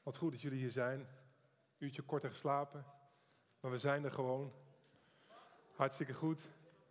Wat goed dat jullie hier zijn. Een uurtje korter geslapen. Maar we zijn er gewoon. Hartstikke goed.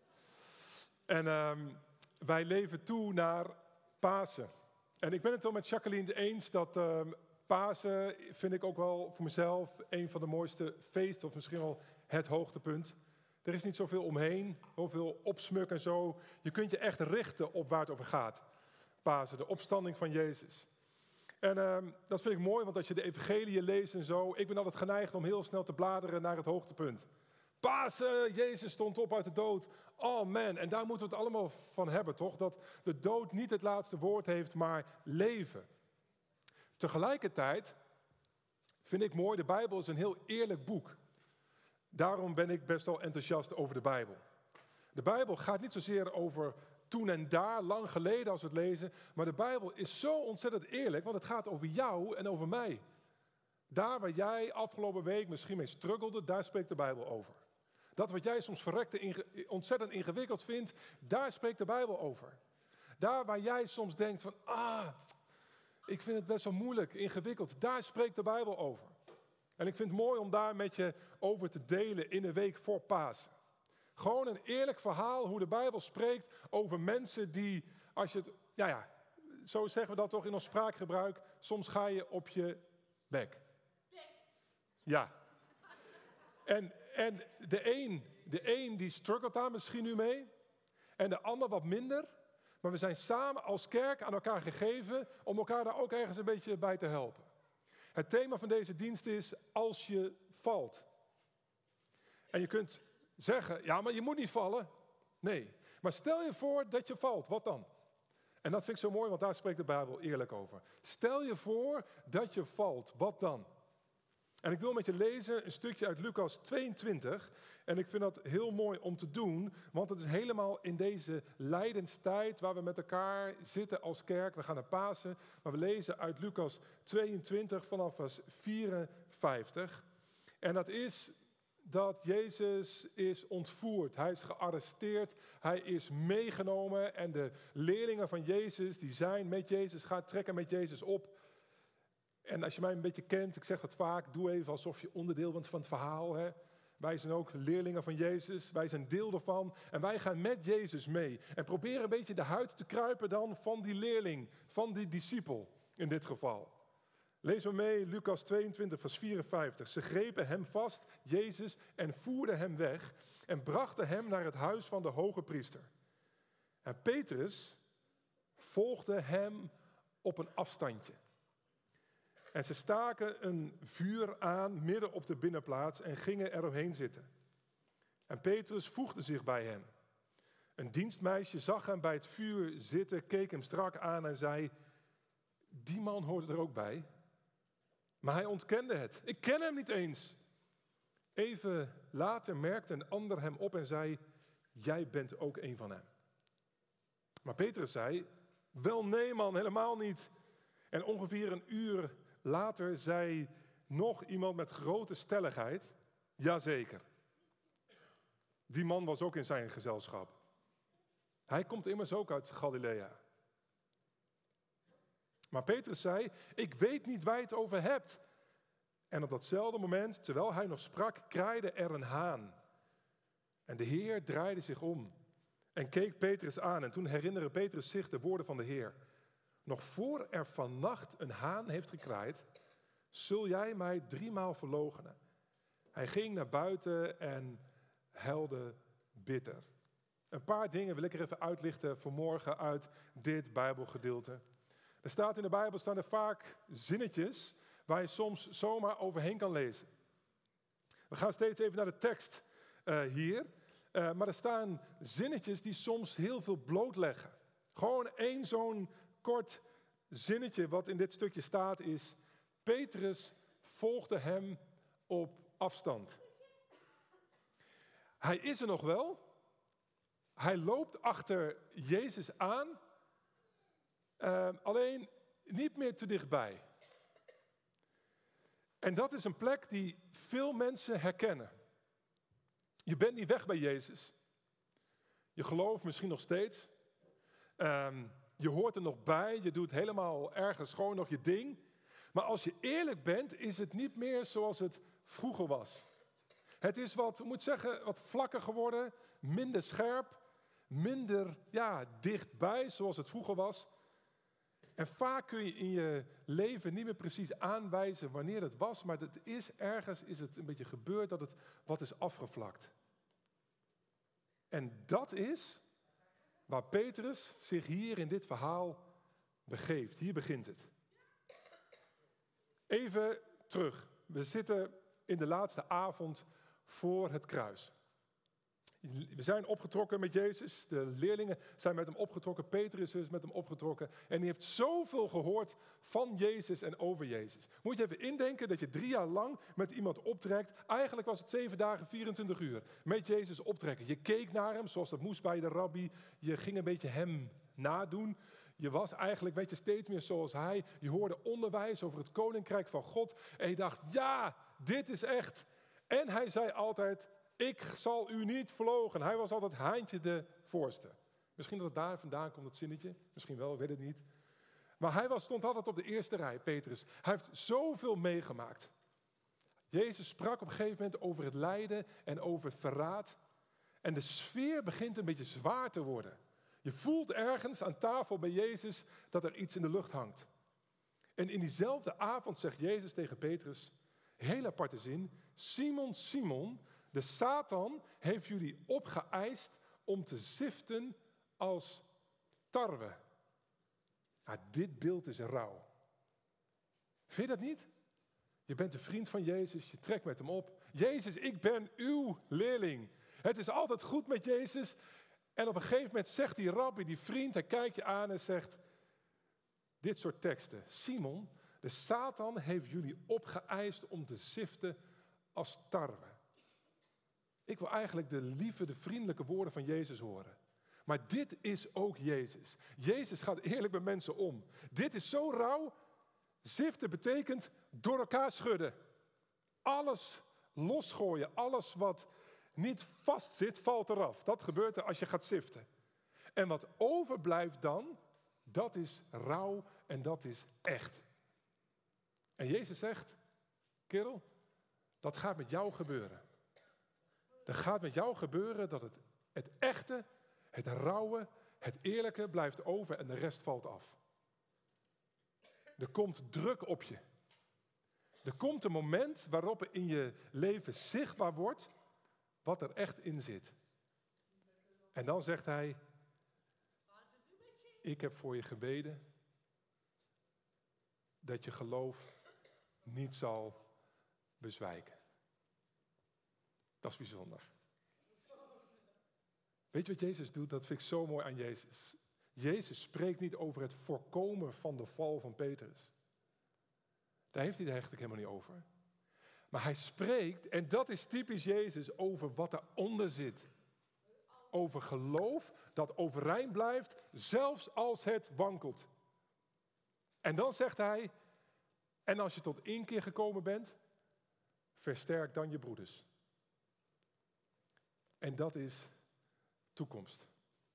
En wij leven toe naar Pasen. En ik ben het wel met Jacqueline eens dat Pasen vind ik ook wel voor mezelf een van de mooiste feesten. Of misschien wel het hoogtepunt. Er is niet zoveel omheen. Zoveel opsmuk en zo. Je kunt je echt richten op waar het over gaat. Pasen, de opstanding van Jezus. En dat vind ik mooi, want als je de evangeliën leest en zo, ik ben altijd geneigd om heel snel te bladeren naar het hoogtepunt. Pasen, Jezus stond op uit de dood. Oh man, en daar moeten we het allemaal van hebben, toch? Dat de dood niet het laatste woord heeft, maar leven. Tegelijkertijd vind ik mooi, de Bijbel is een heel eerlijk boek. Daarom ben ik best wel enthousiast over de Bijbel. De Bijbel gaat niet zozeer over toen en daar, lang geleden als we het lezen. Maar de Bijbel is zo ontzettend eerlijk, want het gaat over jou en over mij. Daar waar jij afgelopen week misschien mee struggelde, daar spreekt de Bijbel over. Dat wat jij soms verrekte ontzettend ingewikkeld vindt, daar spreekt de Bijbel over. Daar waar jij soms denkt van, ik vind het best wel moeilijk, ingewikkeld, daar spreekt de Bijbel over. En ik vind het mooi om daar met je over te delen in de week voor Pasen. Gewoon een eerlijk verhaal hoe de Bijbel spreekt over mensen die, als je het, zo zeggen we dat toch in ons spraakgebruik, soms ga je op je bek. Ja. En de een die struggelt daar misschien nu mee en de ander wat minder. Maar we zijn samen als kerk aan elkaar gegeven om elkaar daar ook ergens een beetje bij te helpen. Het thema van deze dienst is als je valt. En je kunt zeggen, ja, maar je moet niet vallen. Nee, maar stel je voor dat je valt, wat dan? En dat vind ik zo mooi, want daar spreekt de Bijbel eerlijk over. Stel je voor dat je valt, wat dan? En ik wil met je lezen een stukje uit Lucas 22. En ik vind dat heel mooi om te doen, want het is helemaal in deze lijdenstijd waar we met elkaar zitten als kerk. We gaan naar Pasen, maar we lezen uit Lucas 22 vanaf vers 54. En dat is dat Jezus is ontvoerd, hij is gearresteerd, hij is meegenomen en de leerlingen van Jezus, die zijn met Jezus, gaan trekken met Jezus op. En als je mij een beetje kent, ik zeg dat vaak, doe even alsof je onderdeel bent van het verhaal. Hè? Wij zijn ook leerlingen van Jezus, wij zijn deel ervan en wij gaan met Jezus mee. En proberen een beetje de huid te kruipen dan van die leerling, van die discipel in dit geval. Lees maar mee, Lucas 22, vers 54. Ze grepen hem vast, Jezus, en voerden hem weg en brachten hem naar het huis van de hoge priester. En Petrus volgde hem op een afstandje. En ze staken een vuur aan midden op de binnenplaats en gingen eromheen zitten. En Petrus voegde zich bij hem. Een dienstmeisje zag hem bij het vuur zitten, keek hem strak aan en zei, die man hoorde er ook bij. Maar hij ontkende het. Ik ken hem niet eens. Even later merkte een ander hem op en zei, jij bent ook een van hem. Maar Petrus zei, wel nee man, helemaal niet. En ongeveer een uur later zei nog iemand met grote stelligheid, jazeker. Die man was ook in zijn gezelschap. Hij komt immers ook uit Galilea. Maar Petrus zei, ik weet niet waar je het over hebt. En op datzelfde moment, terwijl hij nog sprak, kraaide er een haan. En de Heer draaide zich om en keek Petrus aan. En toen herinnerde Petrus zich de woorden van de Heer. Nog voor er vannacht een haan heeft gekraaid, zul jij mij 3 maal verloochenen. Hij ging naar buiten en huilde bitter. Een paar dingen wil ik er even uitlichten vanmorgen uit dit Bijbelgedeelte. Er staat in de Bijbel staan er vaak zinnetjes waar je soms zomaar overheen kan lezen. We gaan steeds even naar de tekst hier. Maar er staan zinnetjes die soms heel veel blootleggen. Gewoon één zo'n kort zinnetje wat in dit stukje staat is, Petrus volgde hem op afstand. Hij is er nog wel. Hij loopt achter Jezus aan. Alleen niet meer te dichtbij. En dat is een plek die veel mensen herkennen. Je bent niet weg bij Jezus. Je gelooft misschien nog steeds. Je hoort er nog bij. Je doet helemaal ergens gewoon nog je ding. Maar als je eerlijk bent, is het niet meer zoals het vroeger was. Het is wat vlakker geworden, minder scherp, minder dichtbij zoals het vroeger was. En vaak kun je in je leven niet meer precies aanwijzen wanneer het was, maar ergens is het een beetje gebeurd dat het wat is afgevlakt. En dat is waar Petrus zich hier in dit verhaal begeeft. Hier begint het. Even terug. We zitten in de laatste avond voor het kruis. We zijn opgetrokken met Jezus. De leerlingen zijn met hem opgetrokken. Petrus is met hem opgetrokken. En hij heeft zoveel gehoord van Jezus en over Jezus. Moet je even indenken dat je 3 jaar lang met iemand optrekt. Eigenlijk was het 7 dagen, 24 uur. Met Jezus optrekken. Je keek naar hem zoals dat moest bij de rabbi. Je ging een beetje hem nadoen. Je was eigenlijk, steeds meer zoals hij. Je hoorde onderwijs over het koninkrijk van God. En je dacht, ja, dit is echt. En hij zei altijd, ik zal u niet verloochenen. Hij was altijd haantje de voorste. Misschien dat het daar vandaan komt, dat zinnetje. Misschien wel, ik weet het niet. Maar hij stond altijd op de eerste rij, Petrus. Hij heeft zoveel meegemaakt. Jezus sprak op een gegeven moment over het lijden en over het verraad. En de sfeer begint een beetje zwaar te worden. Je voelt ergens aan tafel bij Jezus dat er iets in de lucht hangt. En in diezelfde avond zegt Jezus tegen Petrus, heel aparte zin, Simon, Simon, de Satan heeft jullie opgeëist om te ziften als tarwe. Dit beeld is rauw. Vind je dat niet? Je bent een vriend van Jezus, je trekt met hem op. Jezus, ik ben uw leerling. Het is altijd goed met Jezus. En op een gegeven moment zegt die rabbi, die vriend, hij kijkt je aan en zegt dit soort teksten. Simon, de Satan heeft jullie opgeëist om te ziften als tarwe. Ik wil eigenlijk de lieve, de vriendelijke woorden van Jezus horen. Maar dit is ook Jezus. Jezus gaat eerlijk met mensen om. Dit is zo rauw. Ziften betekent door elkaar schudden. Alles losgooien. Alles wat niet vastzit, valt eraf. Dat gebeurt er als je gaat ziften. En wat overblijft dan, dat is rauw en dat is echt. En Jezus zegt, kerel, dat gaat met jou gebeuren. Dat gaat met jou gebeuren dat het echte, het rauwe, het eerlijke blijft over en de rest valt af. Er komt druk op je. Er komt een moment waarop er in je leven zichtbaar wordt wat er echt in zit. En dan zegt hij, ik heb voor je gebeden dat je geloof niet zal bezwijken. Dat is bijzonder. Weet je wat Jezus doet? Dat vind ik zo mooi aan Jezus. Jezus spreekt niet over het voorkomen van de val van Petrus. Daar heeft hij het eigenlijk helemaal niet over. Maar hij spreekt, en dat is typisch Jezus, over wat eronder zit. Over geloof dat overeind blijft, zelfs als het wankelt. En dan zegt hij, en als je tot inkeer gekomen bent, versterk dan je broeders. En dat is toekomst.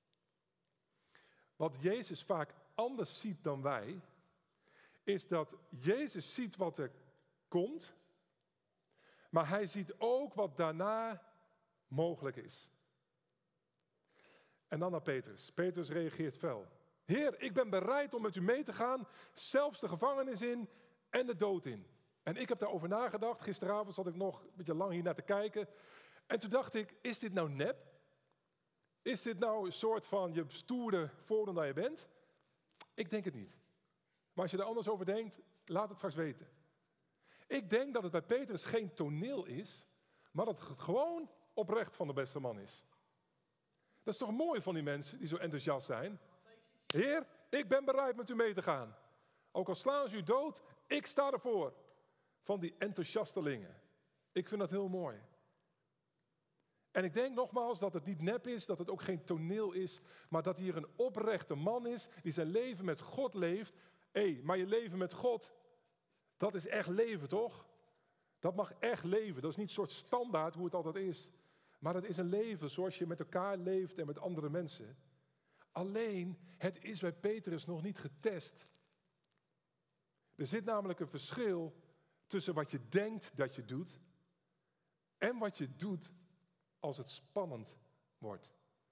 Wat Jezus vaak anders ziet dan wij, is dat Jezus ziet wat er komt, maar hij ziet ook wat daarna mogelijk is. En dan naar Petrus. Petrus reageert fel. Heer, ik ben bereid om met u mee te gaan, zelfs de gevangenis in en de dood in. En ik heb daarover nagedacht. Gisteravond zat ik nog een beetje lang hier naar te kijken. En toen dacht ik, is dit nou nep? Is dit nou een soort van je stoere voordoen dat je bent? Ik denk het niet. Maar als je er anders over denkt, laat het straks weten. Ik denk dat het bij Petrus geen toneel is, maar dat het gewoon oprecht van de beste man is. Dat is toch mooi van die mensen die zo enthousiast zijn? Heer, ik ben bereid met u mee te gaan. Ook al slaan ze u dood, ik sta ervoor. Van die enthousiastelingen. Ik vind dat heel mooi. En ik denk nogmaals dat het niet nep is, dat het ook geen toneel is, maar dat hier een oprechte man is die zijn leven met God leeft. Maar je leven met God, dat is echt leven, toch? Dat mag echt leven. Dat is niet een soort standaard hoe het altijd is. Maar dat is een leven zoals je met elkaar leeft en met andere mensen. Alleen, het is bij Petrus nog niet getest. Er zit namelijk een verschil tussen wat je denkt dat je doet en wat je doet als het spannend wordt.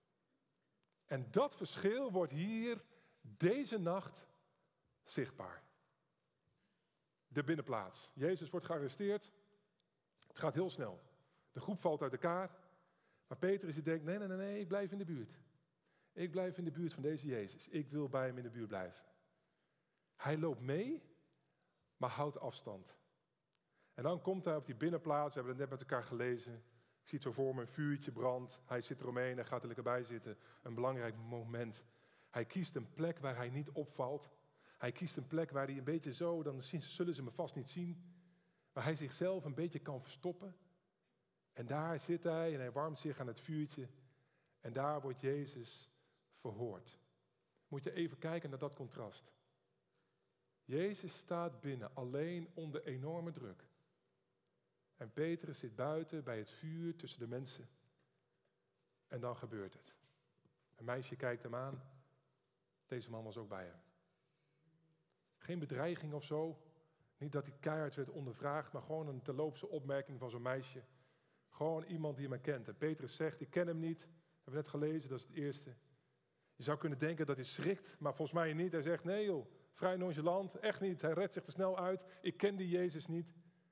En dat verschil wordt hier deze nacht zichtbaar. De binnenplaats. Jezus wordt gearresteerd. Het gaat heel snel. De groep valt uit elkaar. Maar Petrus die denkt, nee, ik blijf in de buurt. Ik blijf in de buurt van deze Jezus. Ik wil bij hem in de buurt blijven. Hij loopt mee, maar houdt afstand. En dan komt hij op die binnenplaats. We hebben het net met elkaar gelezen. Ik zie het zo voor me, een vuurtje brandt. Hij zit eromheen en gaat er lekker bij zitten. Een belangrijk moment. Hij kiest een plek waar hij niet opvalt. Hij kiest een plek waar hij een beetje zo, dan zullen ze me vast niet zien. Waar hij zichzelf een beetje kan verstoppen. En daar zit hij en hij warmt zich aan het vuurtje. En daar wordt Jezus verhoord. Moet je even kijken naar dat contrast. Jezus staat binnen, alleen onder enorme druk. En Petrus zit buiten bij het vuur tussen de mensen. En dan gebeurt het. Een meisje kijkt hem aan. Deze man was ook bij hem. Geen bedreiging of zo. Niet dat hij keihard werd ondervraagd, maar gewoon een terloopse opmerking van zo'n meisje. Gewoon iemand die hem kent. En Petrus zegt, ik ken hem niet. We hebben net gelezen, dat is het eerste. Je zou kunnen denken dat hij schrikt, maar volgens mij niet. Hij zegt, nee joh, vrij nonchalant, echt niet. Hij redt zich er snel uit. Ik ken die Jezus niet.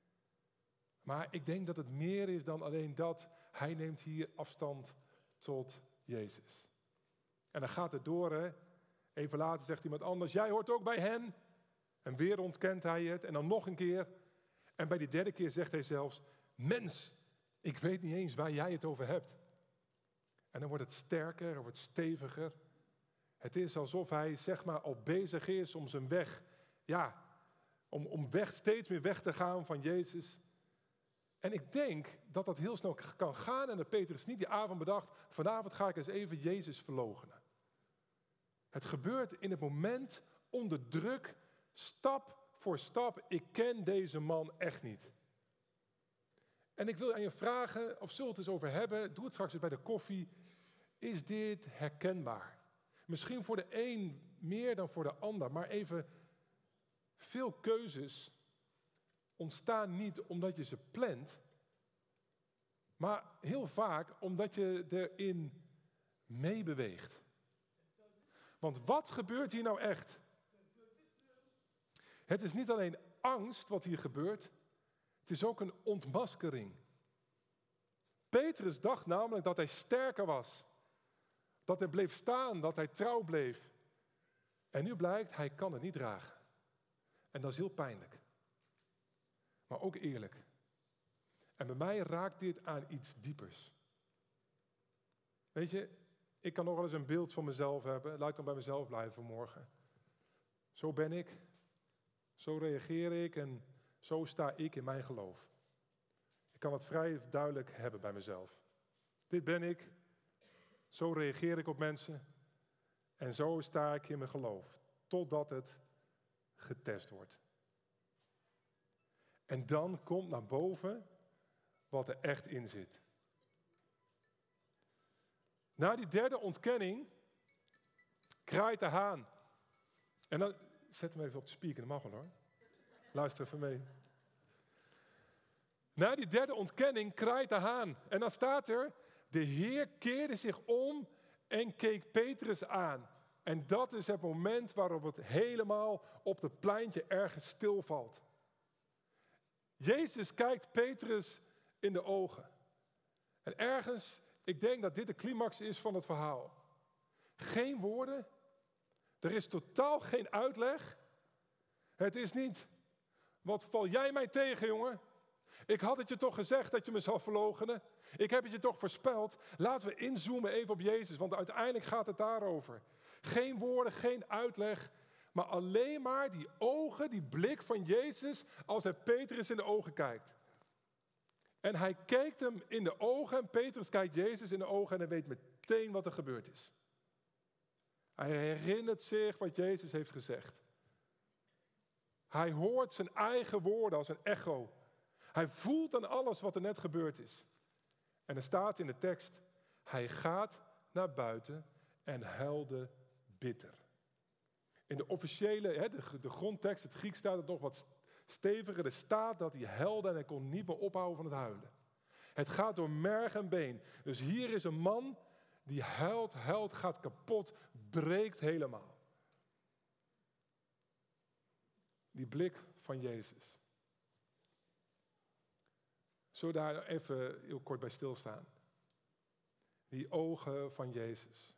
Maar ik denk dat het meer is dan alleen dat. Hij neemt hier afstand tot Jezus. En dan gaat het door, hè. Even later zegt iemand anders, jij hoort ook bij hen. En weer ontkent hij het. En dan nog een keer. En bij die derde keer zegt hij zelfs, mens, ik weet niet eens waar jij het over hebt. En dan wordt het sterker, het wordt steviger. Het is alsof hij zeg maar al bezig is om zijn weg, om steeds meer weg te gaan van Jezus. En ik denk dat dat heel snel kan gaan en dat Petrus niet die avond bedacht, vanavond ga ik eens even Jezus verloochenen. Het gebeurt in het moment onder druk, stap voor stap. Ik ken deze man echt niet. En ik wil aan je vragen, of zullen we het eens over hebben, doe het straks eens bij de koffie. Is dit herkenbaar? Misschien voor de een meer dan voor de ander, maar even, veel keuzes ontstaan niet omdat je ze plant, maar heel vaak omdat je erin meebeweegt. Want wat gebeurt hier nou echt? Het is niet alleen angst wat hier gebeurt, het is ook een ontmaskering. Petrus dacht namelijk dat hij sterker was. Dat hij bleef staan, dat hij trouw bleef. En nu blijkt, hij kan het niet dragen. En dat is heel pijnlijk. Maar ook eerlijk. En bij mij raakt dit aan iets diepers. Weet je, ik kan nog wel eens een beeld van mezelf hebben. Laat ik dan bij mezelf blijven vanmorgen. Zo ben ik. Zo reageer ik en zo sta ik in mijn geloof. Ik kan het vrij duidelijk hebben bij mezelf. Dit ben ik. Zo reageer ik op mensen. En zo sta ik in mijn geloof. Totdat het getest wordt. En dan komt naar boven wat er echt in zit. Na die derde ontkenning kraait de haan. En dan, zet hem even op de speaker, dat mag wel hoor. Luister even mee. Na die derde ontkenning kraait de haan. En dan staat er, de Heer keerde zich om en keek Petrus aan. En dat is het moment waarop het helemaal op het pleintje ergens stilvalt. Jezus kijkt Petrus in de ogen. En ergens, ik denk dat dit de climax is van het verhaal. Geen woorden. Er is totaal geen uitleg. Het is niet, wat val jij mij tegen, jongen? Ik had het je toch gezegd dat je me zou verloochenen. Ik heb het je toch voorspeld. Laten we inzoomen even op Jezus, want uiteindelijk gaat het daarover. Geen woorden, geen uitleg, maar alleen maar die ogen, die blik van Jezus als hij Petrus in de ogen kijkt. En hij kijkt hem in de ogen en Petrus kijkt Jezus in de ogen en hij weet meteen wat er gebeurd is. Hij herinnert zich wat Jezus heeft gezegd. Hij hoort zijn eigen woorden als een echo. Hij voelt aan alles wat er net gebeurd is. En er staat in de tekst, hij gaat naar buiten en huilde bitter. In de officiële, de grondtekst, het Grieks staat het nog wat steviger. Er staat dat hij huilde en hij kon niet meer ophouden van het huilen. Het gaat door merg en been. Dus hier is een man die huilt, gaat kapot, breekt helemaal. Die blik van Jezus. Zullen we daar even heel kort bij stilstaan? Die ogen van Jezus.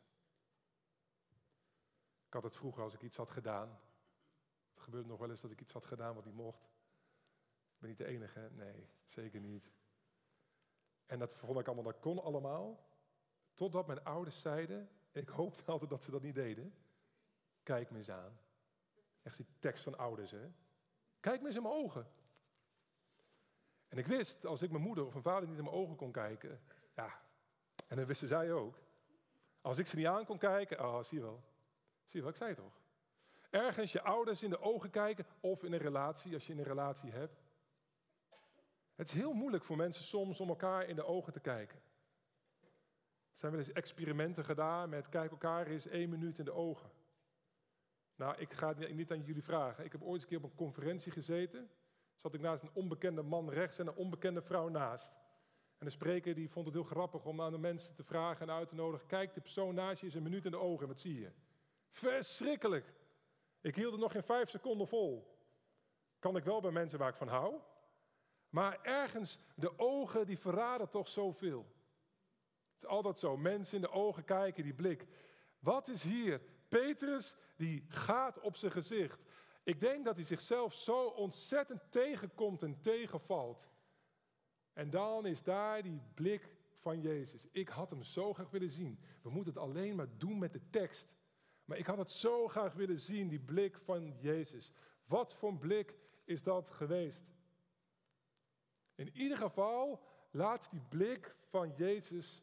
Ik had het vroeger als ik iets had gedaan. Het gebeurde nog wel eens dat ik iets had gedaan wat niet mocht. Ik ben niet de enige, hè? Nee, zeker niet. En dat vond ik allemaal, dat kon allemaal. Totdat mijn ouders zeiden, ik hoopte altijd dat ze dat niet deden. Kijk me eens aan. Echt die tekst van ouders, hè. Kijk me eens in mijn ogen. En ik wist, als ik mijn moeder of mijn vader niet in mijn ogen kon kijken, ja, en dan wisten zij ook. Als ik ze niet aan kon kijken, zie je wel, ik zei het toch. Ergens je ouders in de ogen kijken, of in een relatie, als je in een relatie hebt. Het is heel moeilijk voor mensen soms om elkaar in de ogen te kijken. Er zijn wel eens experimenten gedaan met kijk elkaar eens 1 minuut in de ogen. Nou, ik ga het niet aan jullie vragen. Ik heb ooit eens een keer op een conferentie gezeten. Zat ik naast een onbekende man rechts en een onbekende vrouw naast. En de spreker die vond het heel grappig om aan de mensen te vragen en uit te nodigen. Kijk de persoon naast je eens 1 minuut in de ogen en wat zie je? Verschrikkelijk. Ik hield het nog geen 5 seconden vol. Kan ik wel bij mensen waar ik van hou. Maar ergens, de ogen die verraden toch zoveel. Het is altijd zo, mensen in de ogen kijken, die blik. Wat is hier? Petrus, die gaat op zijn gezicht. Ik denk dat hij zichzelf zo ontzettend tegenkomt en tegenvalt. En dan is daar die blik van Jezus. Ik had hem zo graag willen zien. We moeten het alleen maar doen met de tekst. Maar ik had het zo graag willen zien, die blik van Jezus. Wat voor een blik is dat geweest? In ieder geval laat die blik van Jezus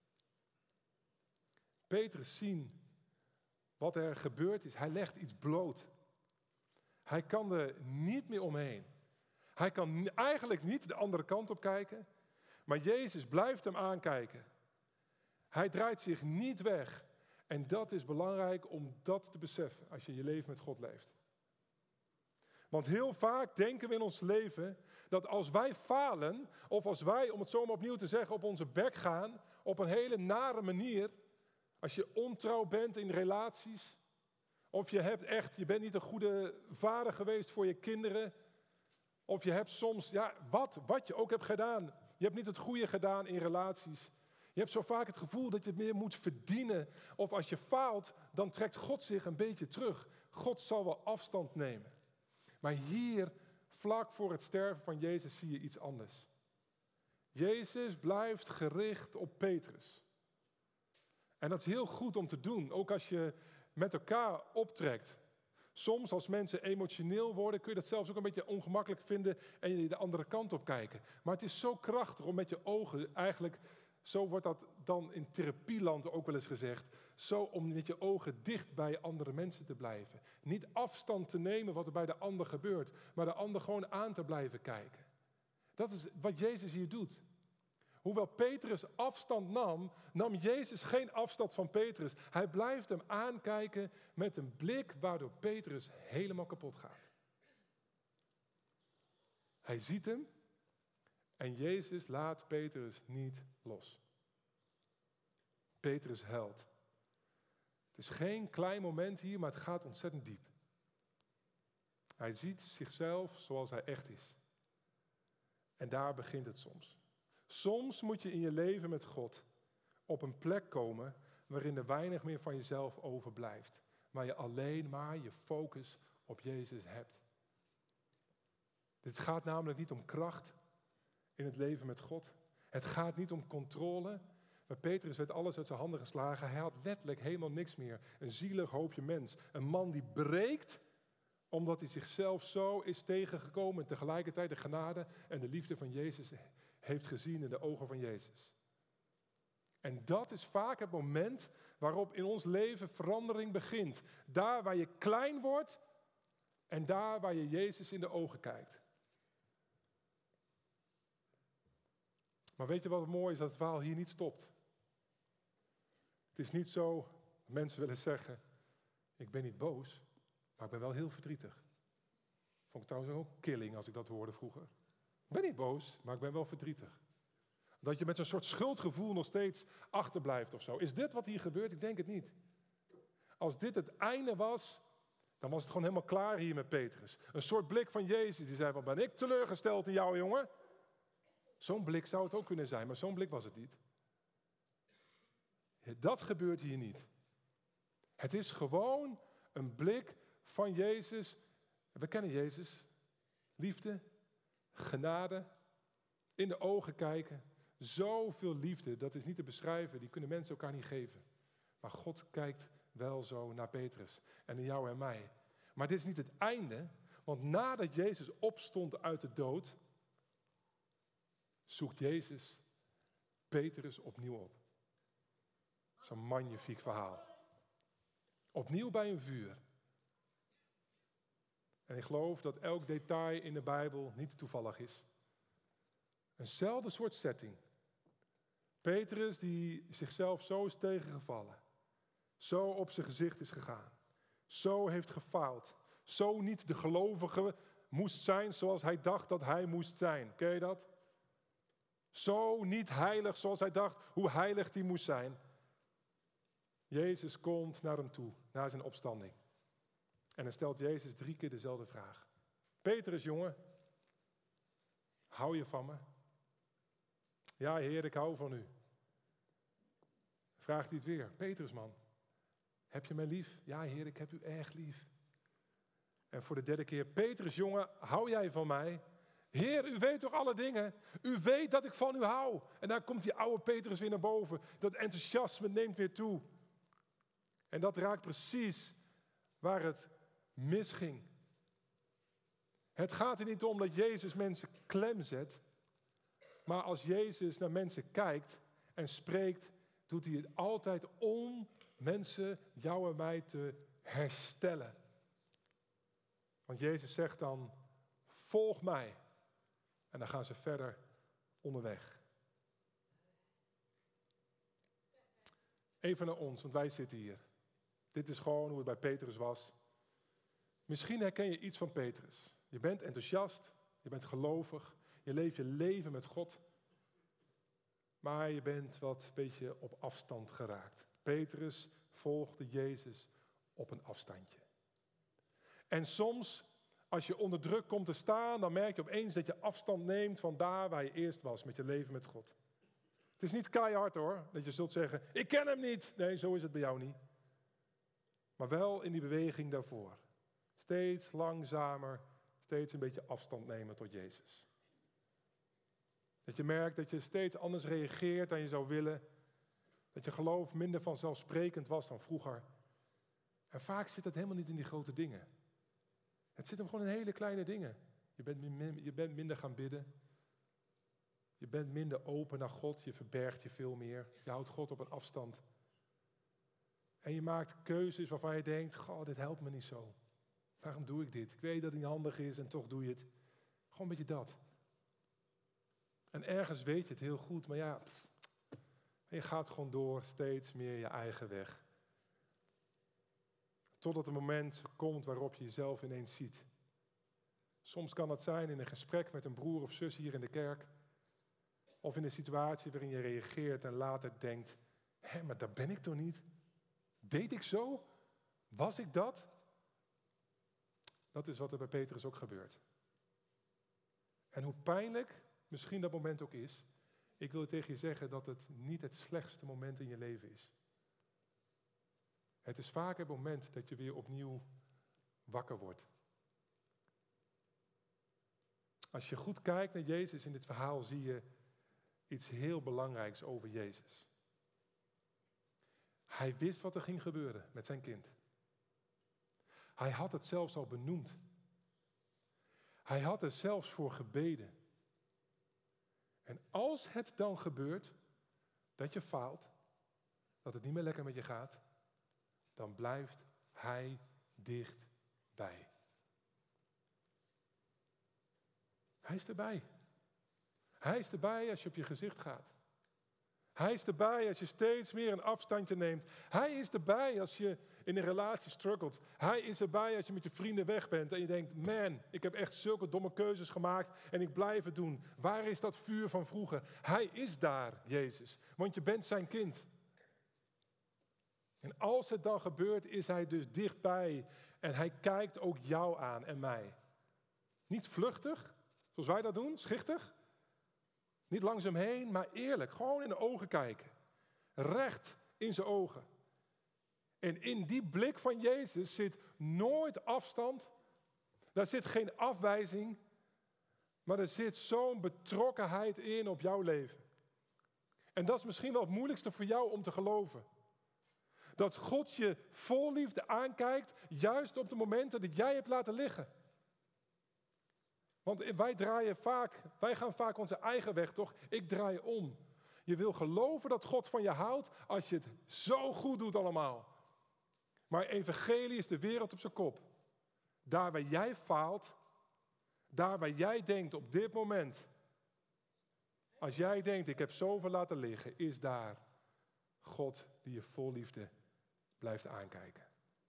Petrus zien wat er gebeurd is. Hij legt iets bloot. Hij kan er niet meer omheen. Hij kan eigenlijk niet de andere kant op kijken, maar Jezus blijft hem aankijken. Hij draait zich niet weg. En dat is belangrijk om dat te beseffen als je je leven met God leeft. Want heel vaak denken we in ons leven dat als wij falen, of als wij, om het zo maar opnieuw te zeggen, op onze bek gaan, op een hele nare manier, als je ontrouw bent in relaties, of je bent niet een goede vader geweest voor je kinderen, of je hebt soms, wat je ook hebt gedaan, je hebt niet het goede gedaan in relaties. Je hebt zo vaak het gevoel dat je het meer moet verdienen. Of als je faalt, dan trekt God zich een beetje terug. God zal wel afstand nemen. Maar hier, vlak voor het sterven van Jezus, zie je iets anders. Jezus blijft gericht op Petrus. En dat is heel goed om te doen, ook als je met elkaar optrekt. Soms als mensen emotioneel worden, kun je dat zelfs ook een beetje ongemakkelijk vinden en je de andere kant op kijken. Maar het is zo krachtig om met je ogen eigenlijk, zo wordt dat dan in therapieland ook wel eens gezegd, zo om met je ogen dicht bij andere mensen te blijven. Niet afstand te nemen wat er bij de ander gebeurt, maar de ander gewoon aan te blijven kijken. Dat is wat Jezus hier doet. Hoewel Petrus afstand nam Jezus geen afstand van Petrus. Hij blijft hem aankijken met een blik waardoor Petrus helemaal kapot gaat. Hij ziet hem en Jezus laat Petrus niet los. Petrus huilt. Het is geen klein moment hier, maar het gaat ontzettend diep. Hij ziet zichzelf zoals hij echt is. En daar begint het soms. Soms moet je in je leven met God op een plek komen waarin er weinig meer van jezelf overblijft. Waar je alleen maar je focus op Jezus hebt. Dit gaat namelijk niet om kracht in het leven met God. Het gaat niet om controle. Maar Petrus werd alles uit zijn handen geslagen. Hij had letterlijk helemaal niks meer. Een zielig hoopje mens. Een man die breekt omdat hij zichzelf zo is tegengekomen. En tegelijkertijd de genade en de liefde van Jezus heeft gezien in de ogen van Jezus. En dat is vaak het moment waarop in ons leven verandering begint. Daar waar je klein wordt en daar waar je Jezus in de ogen kijkt. Maar weet je wat mooi is? Dat het verhaal hier niet stopt. Het is niet zo, mensen willen zeggen, ik ben niet boos. Maar ik ben wel heel verdrietig. Vond ik trouwens ook killing als ik dat hoorde vroeger. Ik ben niet boos, maar ik ben wel verdrietig. Dat je met zo'n soort schuldgevoel nog steeds achterblijft of zo. Is dit wat hier gebeurt? Ik denk het niet. Als dit het einde was, dan was het gewoon helemaal klaar hier met Petrus. Een soort blik van Jezus die zei, wat ben ik teleurgesteld in jou, jongen? Zo'n blik zou het ook kunnen zijn, maar zo'n blik was het niet. Dat gebeurt hier niet. Het is gewoon een blik van Jezus. We kennen Jezus. Liefde, genade, in de ogen kijken. Zoveel liefde, dat is niet te beschrijven. Die kunnen mensen elkaar niet geven. Maar God kijkt wel zo naar Petrus en naar jou en mij. Maar dit is niet het einde, want nadat Jezus opstond uit de dood, zoekt Jezus Petrus opnieuw op. Zo'n magnifiek verhaal. Opnieuw bij een vuur. En ik geloof dat elk detail in de Bijbel niet toevallig is. Eenzelfde soort setting. Petrus die zichzelf zo is tegengevallen. Zo op zijn gezicht is gegaan. Zo heeft gefaald. Zo niet de gelovige moest zijn zoals hij dacht dat hij moest zijn. Ken je dat? Zo niet heilig zoals hij dacht hoe heilig hij moest zijn. Jezus komt naar hem toe, na zijn opstanding. En dan stelt Jezus 3 keer dezelfde vraag. Petrus, jongen, hou je van me? Ja, Heer, ik hou van u. Vraagt hij het weer. Petrus, man, heb je mij lief? Ja, Heer, ik heb u erg lief. En voor de 3e keer, Petrus, jongen, hou jij van mij? Heer, u weet toch alle dingen? U weet dat ik van u hou. En dan komt die oude Petrus weer naar boven. Dat enthousiasme neemt weer toe. En dat raakt precies waar het misging. Het gaat er niet om dat Jezus mensen klem zet. Maar als Jezus naar mensen kijkt en spreekt, doet hij het altijd om mensen, jou en mij, te herstellen. Want Jezus zegt dan, volg mij. En dan gaan ze verder onderweg. Even naar ons, want wij zitten hier. Dit is gewoon hoe het bij Petrus was. Misschien herken je iets van Petrus. Je bent enthousiast, je bent gelovig, je leeft je leven met God. Maar je bent wat een beetje op afstand geraakt. Petrus volgde Jezus op een afstandje. En soms, als je onder druk komt te staan, dan merk je opeens dat je afstand neemt van daar waar je eerst was met je leven met God. Het is niet keihard hoor, dat je zult zeggen, ik ken hem niet. Nee, zo is het bij jou niet. Maar wel in die beweging daarvoor. Steeds langzamer, steeds een beetje afstand nemen tot Jezus. Dat je merkt dat je steeds anders reageert dan je zou willen. Dat je geloof minder vanzelfsprekend was dan vroeger. En vaak zit het helemaal niet in die grote dingen. Het zit hem gewoon in hele kleine dingen. Je bent minder gaan bidden. Je bent minder open naar God. Je verbergt je veel meer. Je houdt God op een afstand. En je maakt keuzes waarvan je denkt, goh, dit helpt me niet zo. Waarom doe ik dit? Ik weet dat het niet handig is en toch doe je het. Gewoon een beetje dat. En ergens weet je het heel goed, maar ja, je gaat gewoon door steeds meer je eigen weg. Totdat het moment komt waarop je jezelf ineens ziet. Soms kan dat zijn in een gesprek met een broer of zus hier in de kerk. Of in een situatie waarin je reageert en later denkt, maar dat ben ik toch niet? Deed ik zo? Was ik dat? Dat is wat er bij Petrus ook gebeurt. En hoe pijnlijk misschien dat moment ook is, ik wil tegen je zeggen dat het niet het slechtste moment in je leven is. Het is vaak het moment dat je weer opnieuw wakker wordt. Als je goed kijkt naar Jezus in dit verhaal, zie je iets heel belangrijks over Jezus. Hij wist wat er ging gebeuren met zijn kind. Hij had het zelfs al benoemd. Hij had er zelfs voor gebeden. En als het dan gebeurt, dat je faalt, dat het niet meer lekker met je gaat, dan blijft hij dichtbij. Hij is erbij. Hij is erbij als je op je gezicht gaat. Hij is erbij als je steeds meer een afstandje neemt. Hij is erbij als je in een relatie struggelt. Hij is erbij als je met je vrienden weg bent en je denkt, man, ik heb echt zulke domme keuzes gemaakt en ik blijf het doen. Waar is dat vuur van vroeger? Hij is daar, Jezus, want je bent zijn kind. En als het dan gebeurt, is hij dus dichtbij en hij kijkt ook jou aan en mij. Niet vluchtig, zoals wij dat doen, schichtig. Niet langs hem heen, maar eerlijk. Gewoon in de ogen kijken. Recht in zijn ogen. En in die blik van Jezus zit nooit afstand. Daar zit geen afwijzing. Maar er zit zo'n betrokkenheid in op jouw leven. En dat is misschien wel het moeilijkste voor jou om te geloven. Dat God je vol liefde aankijkt, juist op de momenten dat jij hebt laten liggen. Want wij gaan vaak onze eigen weg, toch? Ik draai om. Je wil geloven dat God van je houdt als je het zo goed doet allemaal. Maar evangelie is de wereld op zijn kop. Daar waar jij faalt, daar waar jij denkt op dit moment. Als jij denkt, ik heb zoveel laten liggen, is daar God die je vol liefde blijft aankijken.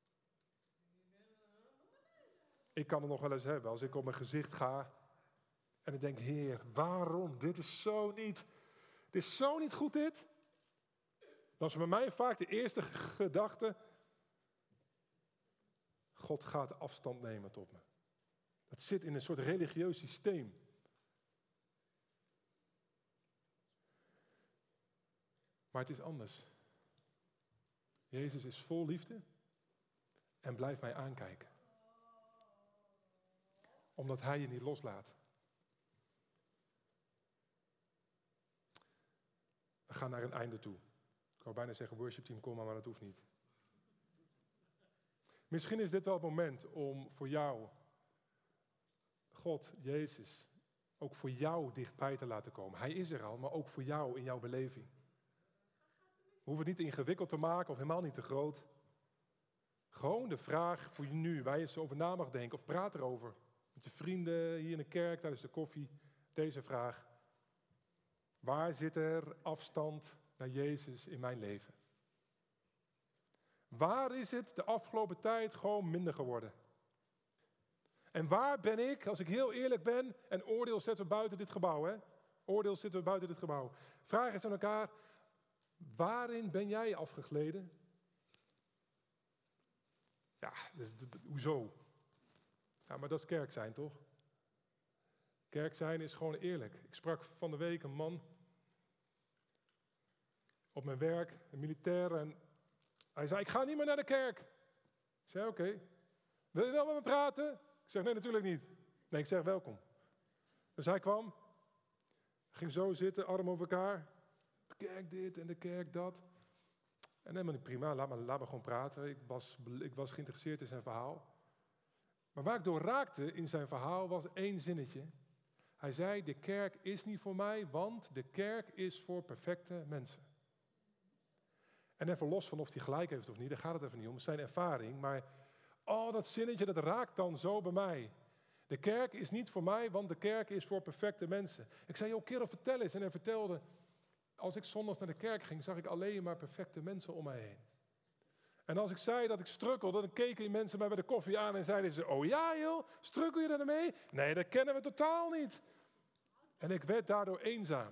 Ik kan het nog wel eens hebben als ik op mijn gezicht ga en ik denk, Heer, waarom? Dit is zo niet goed dit. Dan is bij mij vaak de eerste gedachte, God gaat afstand nemen tot me. Dat zit in een soort religieus systeem. Maar het is anders. Jezus is vol liefde en blijft mij aankijken. Omdat hij je niet loslaat. We gaan naar een einde toe. Ik wou bijna zeggen worshipteam, kom maar dat hoeft niet. Misschien is dit wel het moment om voor jou, God, Jezus, ook voor jou dichtbij te laten komen. Hij is er al, maar ook voor jou in jouw beleving. We hoeven het niet ingewikkeld te maken of helemaal niet te groot. Gewoon de vraag voor je nu, waar je eens over na mag denken of praat erover. Met je vrienden hier in de kerk, tijdens de koffie. Deze vraag. Waar zit er afstand naar Jezus in mijn leven? Waar is het de afgelopen tijd gewoon minder geworden? En waar ben ik, als ik heel eerlijk ben, en oordeel zetten we buiten dit gebouw, hè? Oordeel zitten we buiten dit gebouw. Vraag eens aan elkaar, waarin ben jij afgegleden? Ja, hoezo? Ja, maar dat is kerk zijn, toch? Kerk zijn is gewoon eerlijk. Ik sprak van de week een man op mijn werk, een militair, en hij zei, ik ga niet meer naar de kerk. Ik zei, oké. Wil je wel met me praten? Ik zeg, nee, natuurlijk niet. Nee, ik zeg, welkom. Dus hij kwam, ging zo zitten, arm over elkaar. De kerk dit en de kerk dat. En helemaal niet prima, laat me gewoon praten. Ik was geïnteresseerd in zijn verhaal. Maar waar ik door raakte in zijn verhaal was één zinnetje. Hij zei, de kerk is niet voor mij, want de kerk is voor perfecte mensen. En even los van of hij gelijk heeft of niet, daar gaat het even niet om, zijn ervaring. Maar dat zinnetje, dat raakt dan zo bij mij. De kerk is niet voor mij, want de kerk is voor perfecte mensen. Ik zei, joh, kerel, vertel eens. En hij vertelde, als ik zondags naar de kerk ging, zag ik alleen maar perfecte mensen om mij heen. En als ik zei dat ik strukkelde, dan keken die mensen mij bij de koffie aan en zeiden ze, oh ja joh, strukkel je ermee? Nee, dat kennen we totaal niet. En ik werd daardoor eenzaam.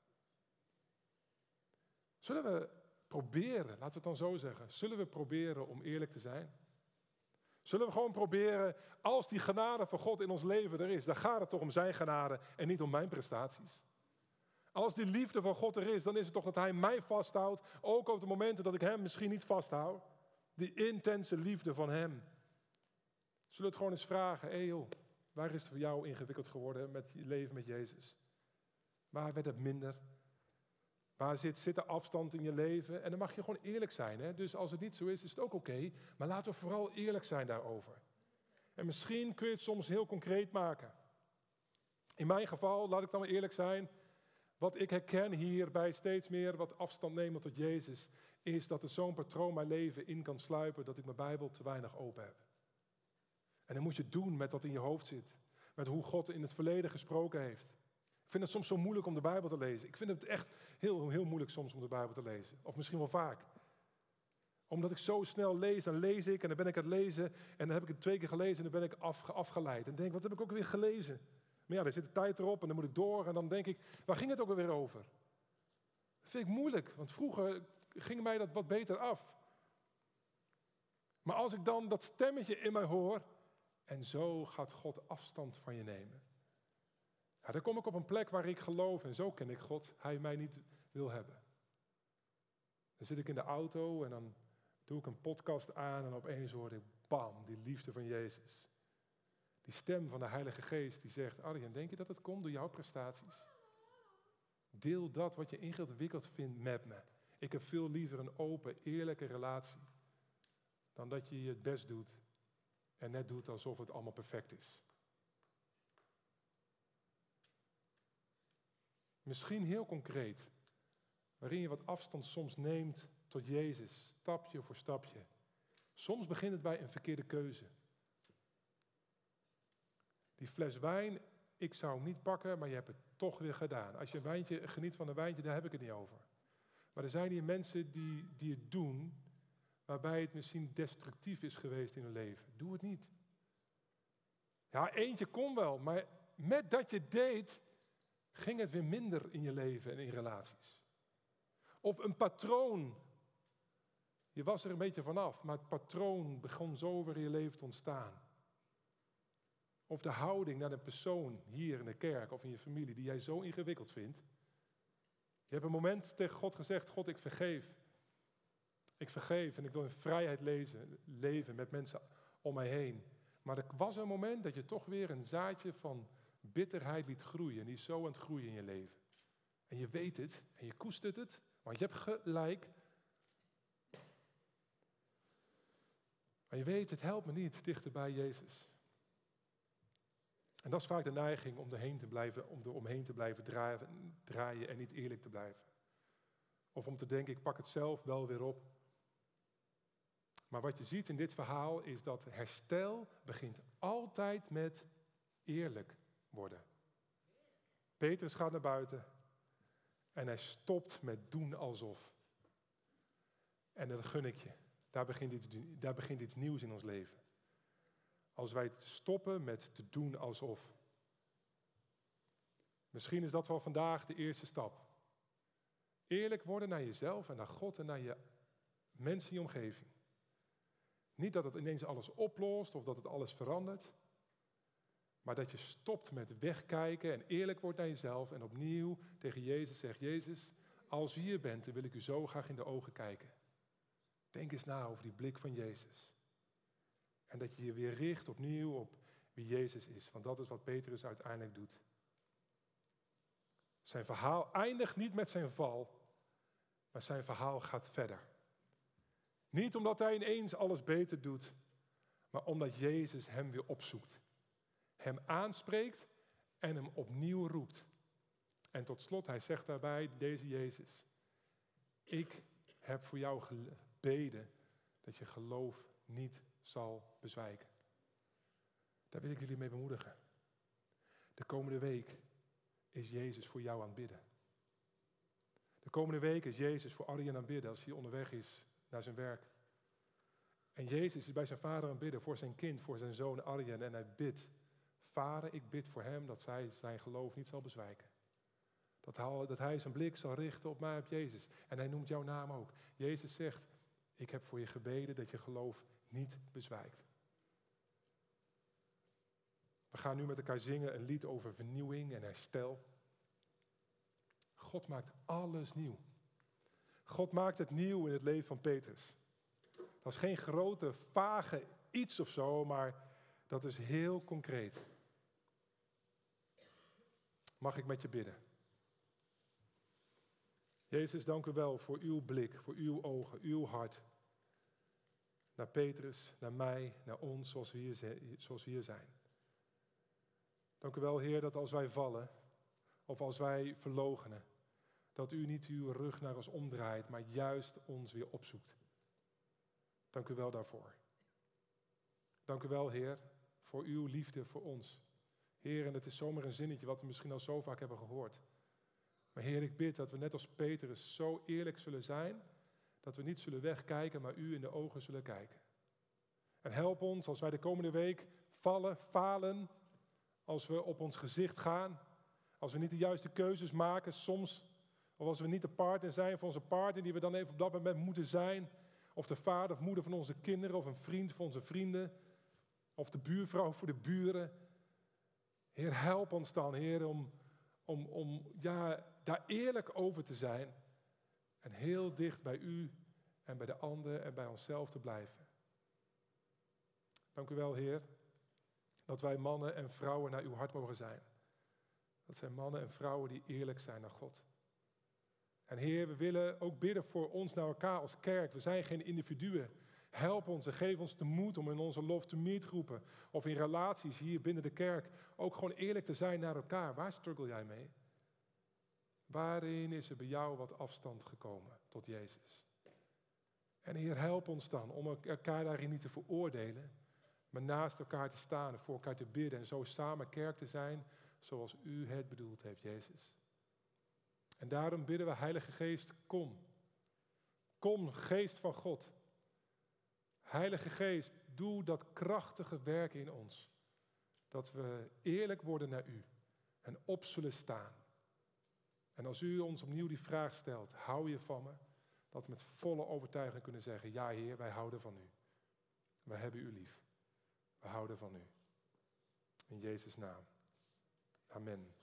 Zullen we proberen, laten we het dan zo zeggen, zullen we proberen om eerlijk te zijn? Zullen we gewoon proberen, als die genade van God in ons leven er is, dan gaat het toch om zijn genade en niet om mijn prestaties. Als die liefde van God er is, dan is het toch dat hij mij vasthoudt, ook op de momenten dat ik hem misschien niet vasthoud. Die intense liefde van hem. Zullen we het gewoon eens vragen, hé joh, waar is het voor jou ingewikkeld geworden met je leven met Jezus? Waar werd het minder? Waar zit de afstand in je leven? En dan mag je gewoon eerlijk zijn. Hè? Dus als het niet zo is, is het ook oké. Maar laten we vooral eerlijk zijn daarover. En misschien kun je het soms heel concreet maken. In mijn geval, laat ik dan maar eerlijk zijn. Wat ik herken hierbij steeds meer wat afstand nemen tot Jezus, is dat er zo'n patroon mijn leven in kan sluipen dat ik mijn Bijbel te weinig open heb. En dan moet je het doen met wat in je hoofd zit. Met hoe God in het verleden gesproken heeft. Ik vind het soms zo moeilijk om de Bijbel te lezen. Ik vind het echt heel, heel moeilijk soms om de Bijbel te lezen. Of misschien wel vaak. Omdat ik zo snel lees, dan lees ik en dan ben ik aan het lezen. En dan heb ik het 2 keer gelezen en dan ben ik afgeleid. En denk, wat heb ik ook weer gelezen? Maar ja, er zit de tijd erop en dan moet ik door. En dan denk ik, waar ging het ook alweer over? Dat vind ik moeilijk, want vroeger ging mij dat wat beter af. Maar als ik dan dat stemmetje in mij hoor, en zo gaat God afstand van je nemen. Ja, dan kom ik op een plek waar ik geloof en zo ken ik God, Hij mij niet wil hebben. Dan zit ik in de auto en dan doe ik een podcast aan en opeens hoor ik, bam, die liefde van Jezus. Die stem van de Heilige Geest die zegt, Arjen, denk je dat het komt door jouw prestaties? Deel dat wat je ingewikkeld vindt met me. Ik heb veel liever een open, eerlijke relatie dan dat je het best doet en net doet alsof het allemaal perfect is. Misschien heel concreet, waarin je wat afstand soms neemt tot Jezus, stapje voor stapje. Soms begint het bij een verkeerde keuze. Die fles wijn, ik zou hem niet pakken, maar je hebt het toch weer gedaan. Als je een wijntje geniet van een wijntje, daar heb ik het niet over. Maar er zijn hier mensen die het doen, waarbij het misschien destructief is geweest in hun leven. Doe het niet. Ja, eentje kon wel, maar met dat je deed, ging het weer minder in je leven en in relaties. Of een patroon. Je was er een beetje vanaf, maar het patroon begon zo weer in je leven te ontstaan. Of de houding naar een persoon hier in de kerk of in je familie die jij zo ingewikkeld vindt. Je hebt een moment tegen God gezegd, God, ik vergeef. Ik vergeef en ik wil in vrijheid leven met mensen om mij heen. Maar er was een moment dat je toch weer een zaadje van bitterheid liet groeien. En die is zo aan het groeien in je leven. En je weet het en je koestert het, want je hebt gelijk. Maar je weet, het helpt me niet dichter bij Jezus. En dat is vaak de neiging om eromheen te blijven draaien en niet eerlijk te blijven. Of om te denken, ik pak het zelf wel weer op. Maar wat je ziet in dit verhaal is dat herstel begint altijd met eerlijk worden. Petrus gaat naar buiten en hij stopt met doen alsof. En dat gun ik je. Daar begint iets nieuws in ons leven. Als wij stoppen met te doen alsof. Misschien is dat wel vandaag de eerste stap. Eerlijk worden naar jezelf en naar God en naar je mensen in je omgeving. Niet dat het ineens alles oplost of dat het alles verandert. Maar dat je stopt met wegkijken en eerlijk wordt naar jezelf. En opnieuw tegen Jezus zegt, Jezus, als u hier bent, dan wil ik u zo graag in de ogen kijken. Denk eens na over die blik van Jezus. En dat je je weer richt opnieuw op wie Jezus is. Want dat is wat Petrus uiteindelijk doet. Zijn verhaal eindigt niet met zijn val, maar zijn verhaal gaat verder. Niet omdat hij ineens alles beter doet, maar omdat Jezus hem weer opzoekt. Hem aanspreekt en hem opnieuw roept. En tot slot, hij zegt daarbij, deze Jezus, ik heb voor jou gebeden dat je geloof niet zal bezwijken. Daar wil ik jullie mee bemoedigen. De komende week is Jezus voor jou aan het bidden. De komende week is Jezus voor Arjen aan het bidden als hij onderweg is naar zijn werk. En Jezus is bij zijn vader aan het bidden voor zijn kind, voor zijn zoon Arjen. En hij bidt, Vader, ik bid voor hem dat zij zijn geloof niet zal bezwijken. Dat hij zijn blik zal richten op mij, op Jezus. En hij noemt jouw naam ook. Jezus zegt, ik heb voor je gebeden dat je geloof niet bezwijkt. We gaan nu met elkaar zingen een lied over vernieuwing en herstel. God maakt alles nieuw. God maakt het nieuw in het leven van Petrus. Dat is geen grote, vage iets of zo, maar dat is heel concreet. Mag ik met je bidden? Jezus, dank u wel voor uw blik, voor uw ogen, uw hart. Naar Petrus, naar mij, naar ons, zoals we hier zijn. Dank u wel, Heer, dat als wij vallen, of als wij verloochenen, dat u niet uw rug naar ons omdraait, maar juist ons weer opzoekt. Dank u wel daarvoor. Dank u wel, Heer, voor uw liefde voor ons. Heer, en het is zomaar een zinnetje wat we misschien al zo vaak hebben gehoord. Maar Heer, ik bid dat we net als Petrus zo eerlijk zullen zijn, dat we niet zullen wegkijken, maar u in de ogen zullen kijken. En help ons als wij de komende week falen, als we op ons gezicht gaan, als we niet de juiste keuzes maken soms, of als we niet de partner zijn van onze partner die we dan even op dat moment moeten zijn, of de vader of moeder van onze kinderen, of een vriend van onze vrienden, of de buurvrouw voor de buren. Heer, help ons dan, Heer, om daar eerlijk over te zijn en heel dicht bij u en bij de ander en bij onszelf te blijven. Dank u wel, Heer, dat wij mannen en vrouwen naar uw hart mogen zijn. Dat zijn mannen en vrouwen die eerlijk zijn naar God. En Heer, we willen ook bidden voor ons naar elkaar als kerk. We zijn geen individuen. Help ons en geef ons de moed om in onze Love to Meet groepen of in relaties hier binnen de kerk ook gewoon eerlijk te zijn naar elkaar. Waar struggle jij mee? Waarin is er bij jou wat afstand gekomen tot Jezus? En Heer, help ons dan om elkaar daarin niet te veroordelen, maar naast elkaar te staan en voor elkaar te bidden en zo samen kerk te zijn zoals u het bedoeld heeft, Jezus. En daarom bidden we, Heilige Geest, kom. Kom, Geest van God. Heilige Geest, doe dat krachtige werk in ons. Dat we eerlijk worden naar u en op zullen staan. En als u ons opnieuw die vraag stelt, hou je van me? Dat we met volle overtuiging kunnen zeggen, ja Heer, wij houden van u. Wij hebben u lief. We houden van u. In Jezus' naam. Amen.